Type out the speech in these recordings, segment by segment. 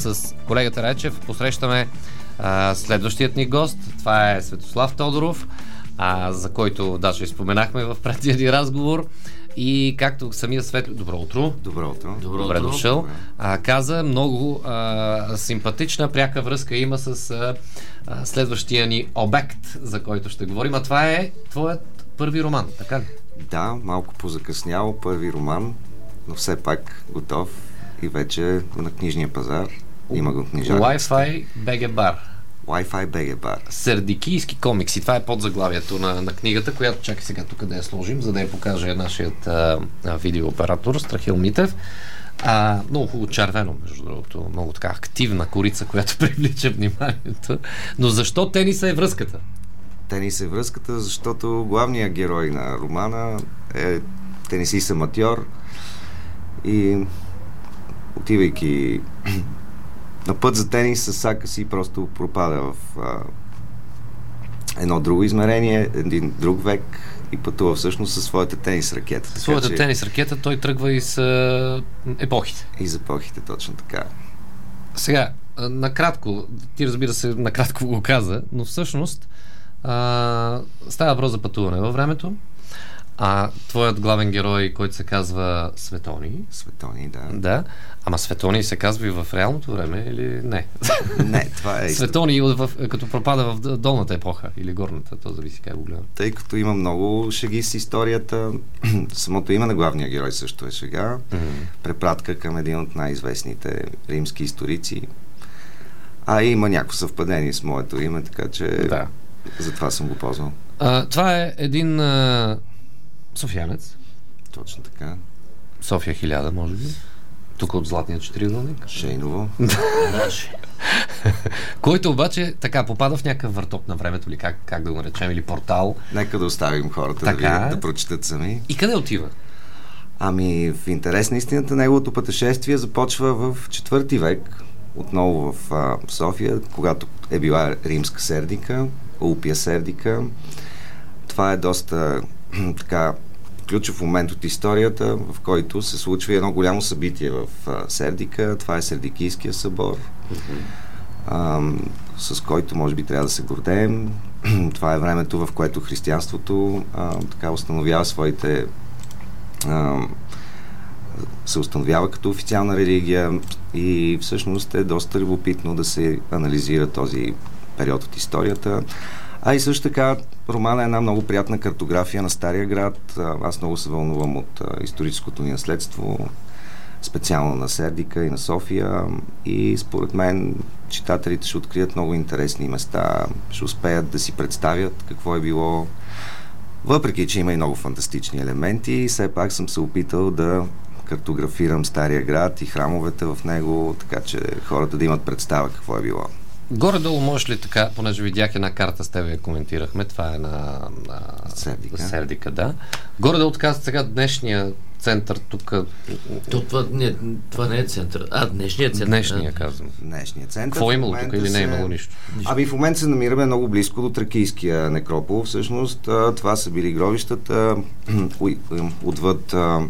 с колегата Райчев посрещаме следващият ни гост. Това е Светослав Тодоров, за който даже споменахме в предния ни разговор. И както самия Светло... Добро утро. Добро утро. Добре дошъл. Каза, много симпатична пряка връзка има с следващия ни обект, за който ще говорим. А това е твоят първи роман, така ли? Да, малко позакъснял първи роман, но все пак готов и вече на книжния пазар. Има го книжарница. Wi-Fi BG Bar. Wi-Fi BG Bar. Сердикийски комикси. Това е подзаглавието на книгата, която чакай сега тук да я сложим, за да я покаже нашият видеооператор Страхил Митев. Много хубаво червено, между другото. Много така активна корица, която привлича вниманието. Но защо тениса е връзката? Тенис е връзката, защото главният герой на романа е тенисист аматьор и отивайки на път за тенис с сака си просто пропада в едно друго измерение, един друг век и пътува всъщност със своята тенис ракета. Своята тенис ракета той тръгва и с епохите. И за епохите, точно така. Сега, накратко, ти разбира се, накратко го каза, но всъщност става въпрос за пътуване във времето. Твоят главен герой, който се казва Светоний. Светоний, да. Да. Ама Светоний се казва и в реалното време или не? Не, това е... Светоний като пропада в долната епоха или горната, то зависи как го гледам. Тъй като има много шеги с историята, самото име на главния герой също е шега. Препратка към един от най-известните римски историци. Има някакво съвпадение с моето име, така че да. Затова съм го ползвал. Това е един софиянец. Точно така. София 1000, може би. Тук от Златния четиригълник. Шейново. Който обаче така попада в някакъв въртоп на времето, или как да го наречем, или портал. Нека да оставим хората да видят, да прочитат сами. И къде отива? В интерес на истината, неговото пътешествие започва в 4 век, отново в София, когато е била римска Сердика, Улпия Сердика. Това е доста така ключов момент от историята, в който се случва едно голямо събитие в Сердика. Това е Сердикийския събор, с който може би трябва да се гордеем. Това е времето, в което християнството така установява своите се установява като официална религия и всъщност е доста любопитно да се анализира този период от историята. И също така романа е една много приятна картография на Стария град. Аз много се вълнувам от историческото ни наследство, специално на Сердика и на София, и според мен читателите ще открият много интересни места, ще успеят да си представят какво е било, въпреки че има и много фантастични елементи. Все пак съм се опитал да картографирам Стария град и храмовете в него, така че хората да имат представа какво е било. Горе-долу можеш ли така, понеже видях една карта с тебе, я коментирахме, това е на Сердика, да. Горе-долу така сега днешния център тук... Това не е център. Днешния център. Днешния, казвам. Днешния център. Какво е имало тук или не е имало нищо? В момента се намираме много близко до Тракийския некропол. Всъщност това са били гробищата отвъд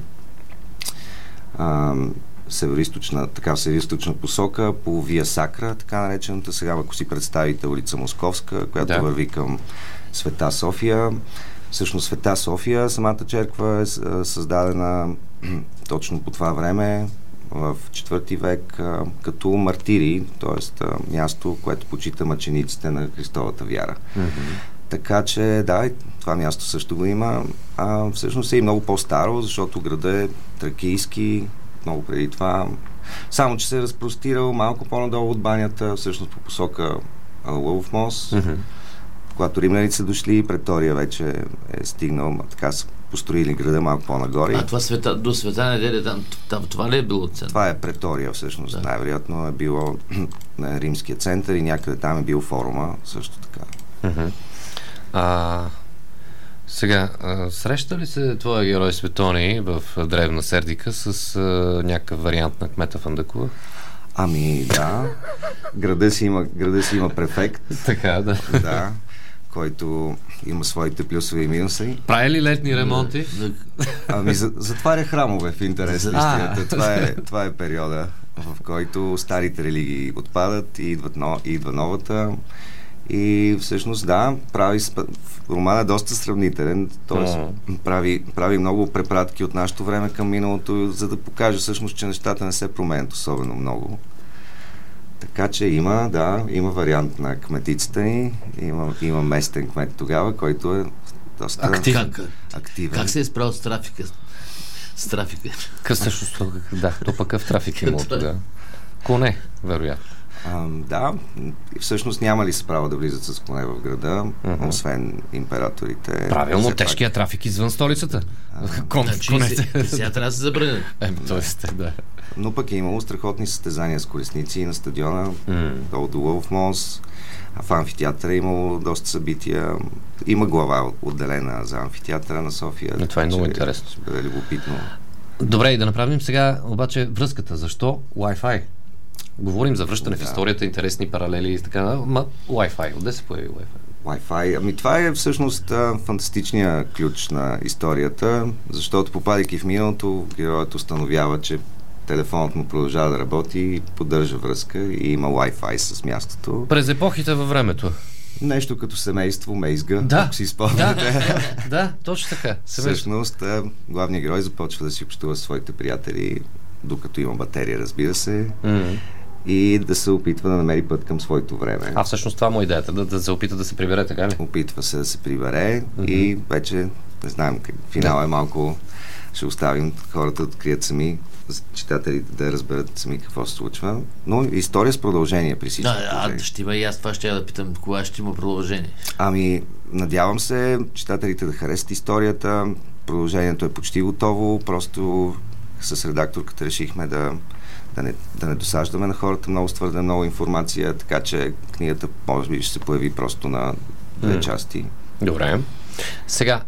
североизточна посока по Вия Сакра, така наречената сега, ако си представите улица Московска, която върви към Света София. Всъщност Света София, самата черква е създадена точно по това време, в 4 век, като мартири, т.е. място, което почита мъчениците на Христовата вяра. Така че, да, това място също го има. Всъщност е и много по-старо, защото градът е тракийски, много преди това. Само, че се е разпростирал малко по-надолу от банята, всъщност по посока Лъвов мост. Когато римляните са дошли, претория вече е стигнал, така са построили града малко по-нагоре. Това до Света неделя, там това ли е било център? Това е претория, всъщност. Да. Най-вероятно е било на римския център и някъде там е бил форума, също така. Сега, среща ли се твоя герой Светоний в древна Сердика с някакъв вариант на кмета Фандъкова? Да. Града си има префект. Така, да. Да, който има своите плюсове и минуси. Прави ли летни ремонти? Затваря храмове в интерес на истината. Това е периода. в който старите религии отпадат и идва новата. И всъщност, да, роман е доста сравнителен, т.е. прави много препратки от нашето време към миналото, за да покаже всъщност, че нещата не се променят особено много. Така че има вариант на кметицата ни, има местен кмет тогава, който е доста активен. Как се е справил с трафика? Също, да, то пък какъв трафик има от тогава? Коне, вероятно. Да, всъщност няма ли се право да влизат с коне в града, освен императорите. Правилно, тежкият трафик извън столицата. Конете. Сега трябва да се забранят. Да. Но пък е имало страхотни състезания с колесници на стадиона, долу до Лъвов мост. В амфитеатъра е имало доста събития. Има глава отделена за амфитеатъра на София. Това е много интересно. Ще бъде любопитно. Добре, и да направим сега обаче връзката. Защо Wi-Fi? Говорим за връщане в историята, интересни паралели и така. Wi-Fi. Отде се появи Wi-Fi? Wi-Fi. Това е всъщност фантастичният ключ на историята, защото попадайки в миналото, героят установява, че телефонът му продължава да работи и поддържа връзка и има Wi-Fi с мястото. През епохите във времето. Нещо като семейство, мейзга, ако си спомняте. Да, точно така. Всъщност, главният герой започва да си общува с своите приятели, докато има батерия, разбира се, и да се опитва да намери път към своето време. Всъщност това му идеята, да се опита да се прибере, така ли? Опитва се да се прибере и вече, не знаем, финал е малко, ще оставим хората да открият сами, читателите да разберат сами какво се случва. Но история с продължение при всички. Ще има и аз това ще да питам, кога ще има продължение. Надявам се читателите да харесат историята. Продължението е почти готово, просто с редакторката решихме да не досаждаме на хората много твърде много информация, така че книгата може би ще се появи просто на две части. Добре. Сега,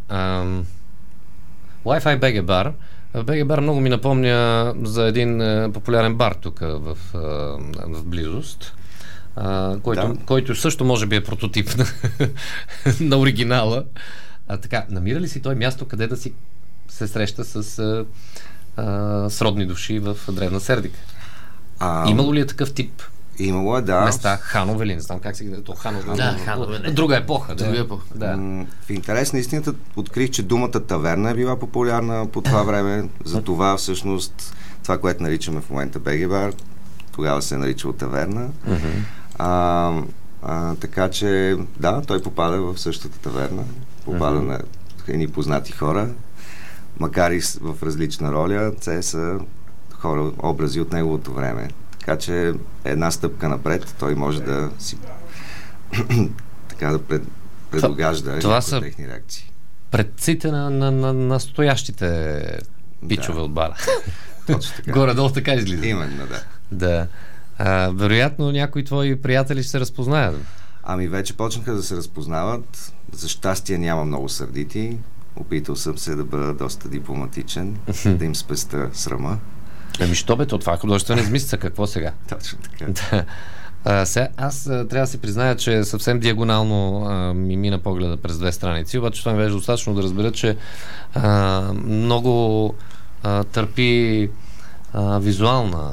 Wi-Fi BG Bar. BG Bar много ми напомня за един популярен бар тук в близост, който също може би е прототип на оригинала. Така, намира ли си той място, къде да си се среща с сродни души в Древна Сердика? Имало ли е такъв тип? Имало е, да. Места, ханове ли? Не знам как се гледа. То ханове. Да, ханове не. Друга епоха. Да. В интерес на истината открих, че думата таверна е била популярна по това време. Затова всъщност това, което наричаме в момента BG Bar, тогава се е наричало таверна. Така че, да, той попада в същата таверна. Попада на едни познати хора. Макар и в различна роля, те са хора, образи от неговото време. Така че една стъпка напред той може да си така да предугажда техни реакции. Предците на настоящите пичове от бара. Точно така. Горе-долу така излиза. Именно, да. Вероятно някои твои приятели ще се разпознаят. Вече почнаха да се разпознават. За щастие няма много сърдити. Опитал съм се да бъда доста дипломатичен, да им спеста срама. Що бе, това е художествена измислица, какво сега? Точно така. Сега, аз трябва да си призная, че съвсем диагонално ми мина погледа през две страници, обаче това ми беше достатъчно да разбера, че много търпи визуална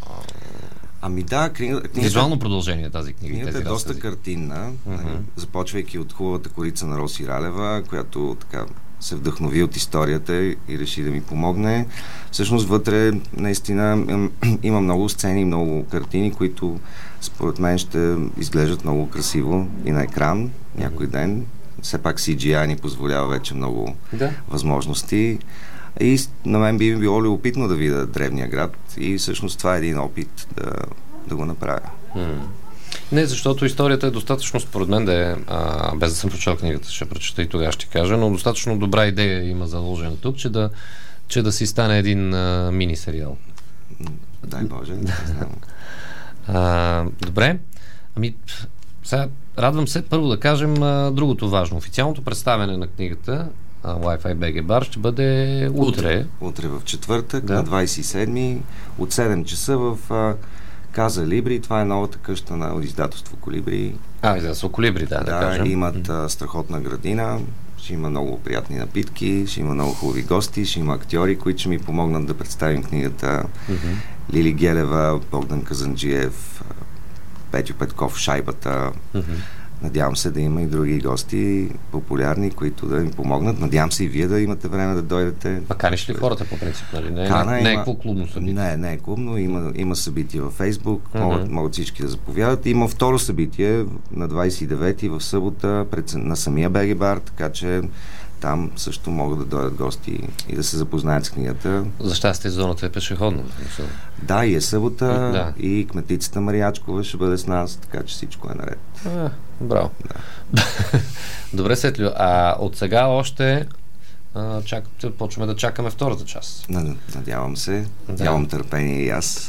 визуално продължение тази книга. Книгата е доста картинна, започвайки от Хубавата корица на Роси Ралева, която така се вдъхнови от историята и реши да ми помогне. Всъщност вътре наистина има много сцени, много картини, които според мен ще изглеждат много красиво и на екран някой ден. Все пак CGI ни позволява вече много възможности. И на мен би било любопитно да видя древния град и всъщност това е един опит да го направя. Не, защото историята е достатъчно, според мен, да е, без да съм прочел книгата, ще прочета и тогава ще кажа, но достатъчно добра идея има заложена тук, че да си стане един мини-сериал. Дай Боже, не знам. Добре. Сега радвам се първо да кажем другото важно. Официалното представяне на книгата Wi-Fi BG Bar ще бъде утре. Утре в четвъртък, на 27 от 7 часа в Каза Либри. Това е новата къща на издателство Колибри. Издателство Колибри, да кажем. Имат страхотна градина, ще има много приятни напитки, ще има много хубави гости, ще има актьори, които ще ми помогнат да представим книгата. Лили Гелева, Богдан Казанджиев, Петю Петков, Шайбата. Надявам се да има и други гости популярни, които да им помогнат. Надявам се и вие да имате време да дойдете. А каниш ли хората по принцип? Нали? Не е клубно събитие? Не е клубно. Има събитие във Фейсбук. Могат всички да заповядат. Има второ събитие на 29-ти в събота на самия БГ бар, така че там също могат да дойдат гости и да се запознаят с книгата. За щастие зоната е пешеходна. Да, и е събота, и кметицата Мариячкова ще бъде с нас, така че всичко е наред. Браво. Да. Добре, Светлио. А от сега още почваме да чакаме втората част. Надявам се. Нямам търпение и аз.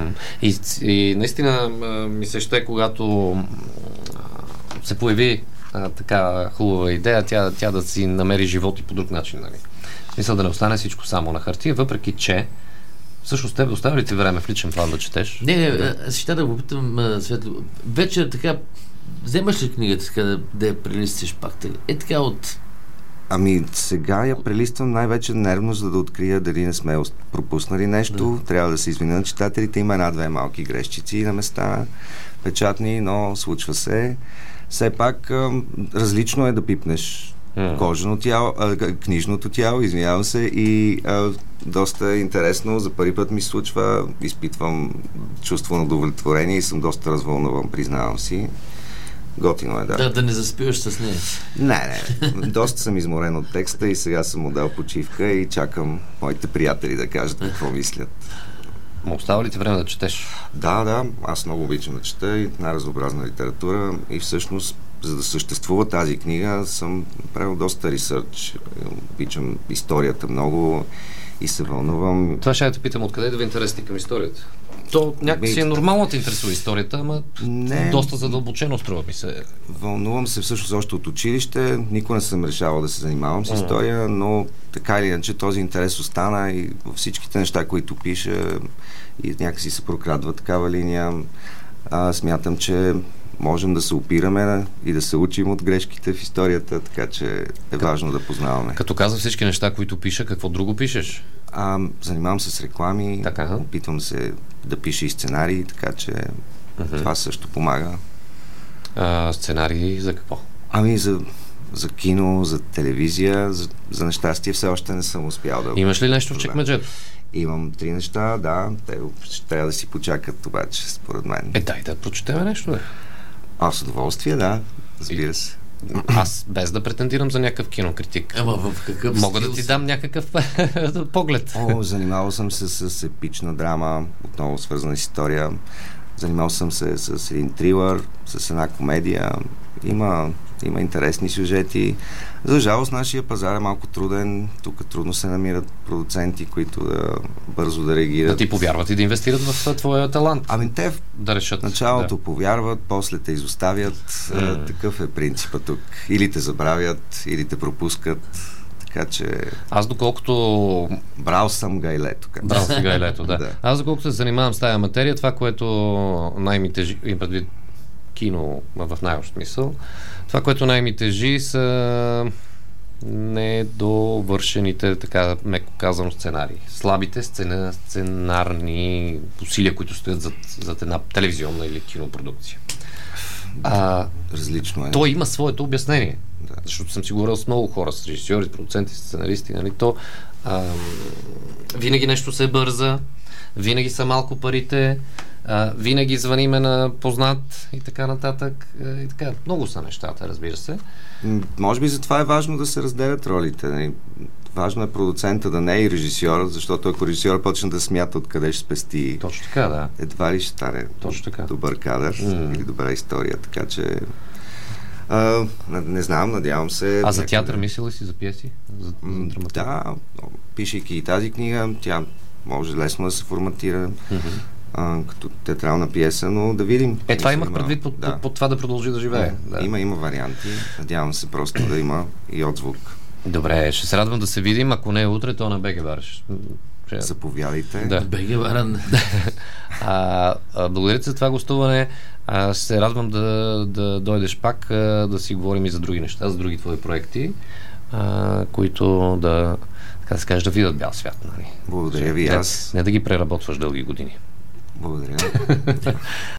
И наистина ми се ще, когато се появи така хубава идея, тя да си намери живот и по друг начин. Нали? Мисля да не остане всичко само на хартия, въпреки че всъщност тебе оставя ли ти време в личен план да четеш? Не, ще да го питам, Светло. Вечер така, вземаш ли книгата така да я прелистиш пак? Така от... Сега я прелиствам най-вече нервно, за да открия дали не сме пропуснали нещо. Трябва да се извиня на читателите. Има една-две малки грешчици на места, печатни, но случва се. Все пак различно е да пипнеш книжното тяло, извинявам се, и доста интересно. За първи път ми случва, изпитвам чувство на удовлетворение и съм доста развълнуван, признавам си. Готино е, да. Да не заспиваш с нея. Не. Доста съм изморен от текста и сега съм му дал почивка и чакам моите приятели да кажат какво мислят. Остава ли ти време да четеш? Да. Аз много обичам да чета и най-разнообразна литература и всъщност, за да съществува тази книга, съм правил доста ресърч. Обичам историята много и се вълнувам. Това ще я те питам, откъде да ви интересни към историята? То някакси е нормално да те интересува историята, ама доста задълбочено струва ми се. Вълнувам се всъщност още от училище. Никога не съм решавал да се занимавам с история, но така или иначе този интерес остана и във всичките неща, които пиша, и някакси се прокрадва такава линия. Смятам, че можем да се опираме и да се учим от грешките в историята, така че е важно да познаваме. Като каза всички неща, които пиша, какво друго пишеш? Занимавам се с реклами, опитвам се да пиша и сценарии, така че това също помага. Сценарии за какво? За кино, за телевизия, за нещастие все още не съм успял да... Имаш ли нещо в чекмеджето? Имам 3 неща, да. Те ще трябва да си почакат, обаче, според мен. Дай да прочетем нещо, бе. С удоволствие, да. Разбира се. Аз без да претендирам за някакъв кинокритик. Ама в какъв мога да ти дам някакъв поглед. Занимавал съм се с епична драма, отново свързана с история. Занимавал съм се с един трилър, с една комедия. Има интересни сюжети. За жалост, нашия пазар е малко труден. Тук трудно се намират продуценти, които бързо да реагират. Да ти повярват и да инвестират в твоя талант. Те да решат. Началото повярват, после те изоставят. Такъв е принципът тук. Или те забравят, или те пропускат. Така че... Аз доколкото... Брал съм гайлето. Брал си гайлето, да. Аз доколкото се занимавам с тая материя, това, което най-ми тежи, им предвид кино в най-общ смисъл, това, което най-ми тежи, са недовършените, така меко казано, сценарии. Слабите сценарни усилия, които стоят зад една телевизионна или кинопродукция. Различно е. То има своето обяснение. Да. Защото съм си говорил с много хора, с режисьори, продуценти, сценаристи, нали? Винаги нещо се бърза, винаги са малко парите, винаги звъниме на познат и така нататък. И така. Много са нещата, разбира се. Може би затова е важно да се разделят ролите. Важно е продуцента да не е и режисьорът, защото ако режисьорът почне да смята откъде ще спести, точно така, да. Едва ли ще стане добър кадър или добра история. Така че не знам, надявам се. За театър мислил ли си за пиеси? За драматург? Да, пишейки и тази книга, тя може лесно да се форматира като театрална пиеса, но да видим. Това имах предвид под това да продължи да живее. Има варианти. Надявам се просто да има и отзвук. Добре, ще се радвам да се видим. Ако не е утре, то на БГ бар. Заповядайте. Да. БГ бар. Благодаря ти за това гостуване. Ще се радвам да дойдеш пак, да си говорим и за други неща, за други твои проекти. които да, така да се каже, да видят бял свят. Нали? Благодаря ви, аз. Не да ги преработваш дълги години. Благодаря.